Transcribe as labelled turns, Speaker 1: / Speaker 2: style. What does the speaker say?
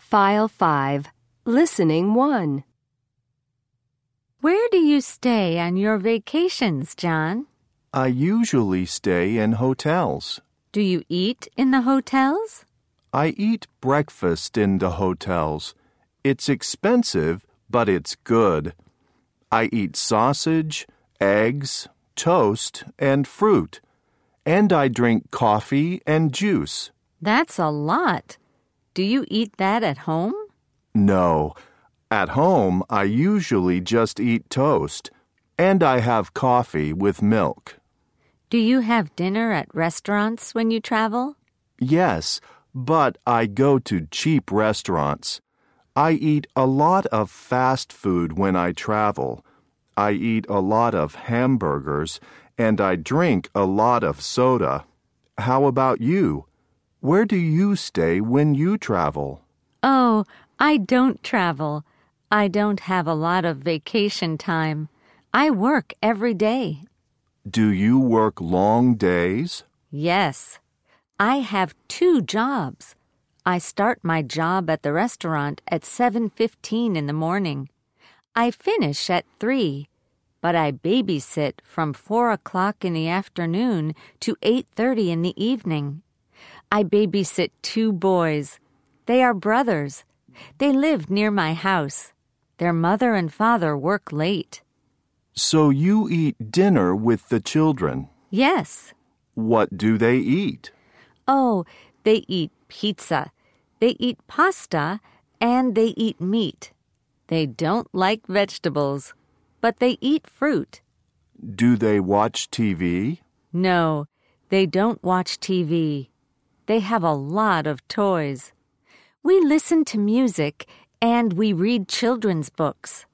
Speaker 1: File 5, Listening 1.
Speaker 2: Where do you stay on your vacations, John?
Speaker 3: I usually stay in hotels.
Speaker 2: Do you eat in the hotels?
Speaker 3: I eat breakfast in the hotels. It's expensive, but it's good. I eat sausage, eggs, toast, and fruit. And I drink coffee and juice.
Speaker 2: That's a lot. Do you eat that at home?
Speaker 3: No. At home, I usually just eat toast. And I have coffee with milk.
Speaker 2: Do you have dinner at restaurants when you travel?
Speaker 3: Yes, but I go to cheap restaurants. I eat a lot of fast food when I travel. I eat a lot of hamburgers, and I drink a lot of soda. How about you? Where do you stay when you travel?
Speaker 2: Oh, I don't travel. I don't have a lot of vacation time. I work every day.
Speaker 3: Do you work long days?
Speaker 2: Yes. I have 2 jobs. I start my job at the restaurant at 7:15 in the morning. I finish at 3, but I babysit from 4 o'clock in the afternoon to 8:30 in the evening. I babysit 2 boys. They are brothers. They live near my house. Their mother and father work late.
Speaker 3: So you eat dinner with the children?
Speaker 2: Yes.
Speaker 3: What do they eat?
Speaker 2: Oh, they eat pizza. They eat pasta, and they eat meat. They don't like vegetables, but they eat fruit.
Speaker 3: Do they watch TV?
Speaker 2: No, they don't watch TV. They have a lot of toys. We listen to music, and we read children's books.